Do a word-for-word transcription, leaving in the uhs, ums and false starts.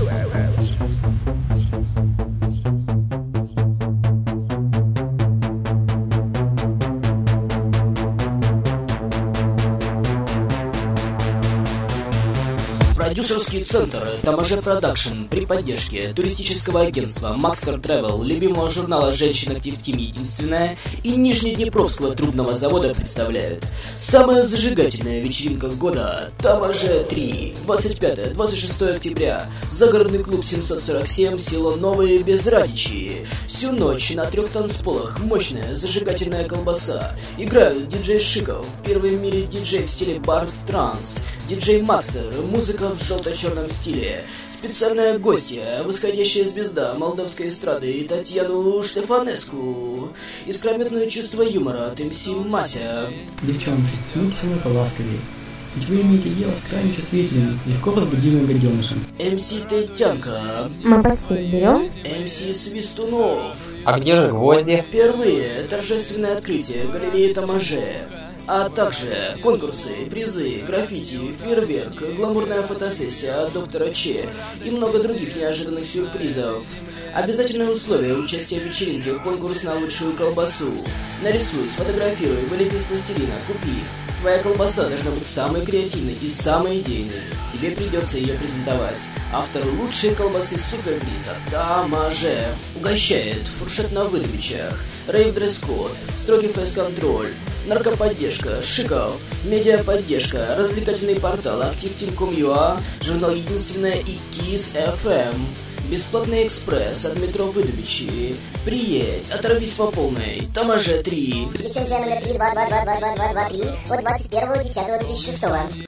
Продюсерский центр Тамаже Продакшн при поддержке туристического агентства Maxter Travel, любимого журнала «Женщин Актив Тим Единственная» и Нижнеднепровского трубного завода представляют самая зажигательная вечеринка года Тамаже три. двадцать пятое — двадцать шестое октября. Загородный клуб семьсот сорок семь, село Новые без Радичи. Всю ночь на трех танцполах мощная зажигательная колбаса. Играют диджей Шиков, первый в мире диджей в стиле бард-транс, диджей Макстер, музыка в желто-черном стиле, специальная гостья, восходящая звезда молдавской эстрады Татьяну Штефанеску, искрометное чувство юмора от эм си Мася. Девчонки, будьте со мной поласковее, ведь вы имеете дело с крайне чувствительным, легко возбудимым гаденышем. эм си Тетянка. Мы постель берем? эм си Свистунов. А где же гвозди? Впервые торжественное открытие галереи Тамаже. А также конкурсы, призы, граффити, фейерверк, гламурная фотосессия от доктора Че и много других неожиданных сюрпризов. Обязательное условие участия в вечеринке — конкурс на лучшую колбасу. Нарисуй, сфотографируй, вылепи из пластилина, купи. Твоя колбаса должна быть самой креативной и самой идейной. Тебе придется ее презентовать. Автор лучшей колбасы суперприза Тамаже угощает фуршет на выдачах, рейв-дресс-код, строгий фейс-контроль, наркоподдержка, Шиков, медиаподдержка, развлекательный портал актив тим точка ком точка ю а, журнал «Единственная» и Кис эф эм. Бесплатный экспресс от метро Выдумичи. Приедь, оторвись по полной. Тамаже три. Лицензия номер три два два два два два два два три от двадцать первого десятого две тысячи шестого.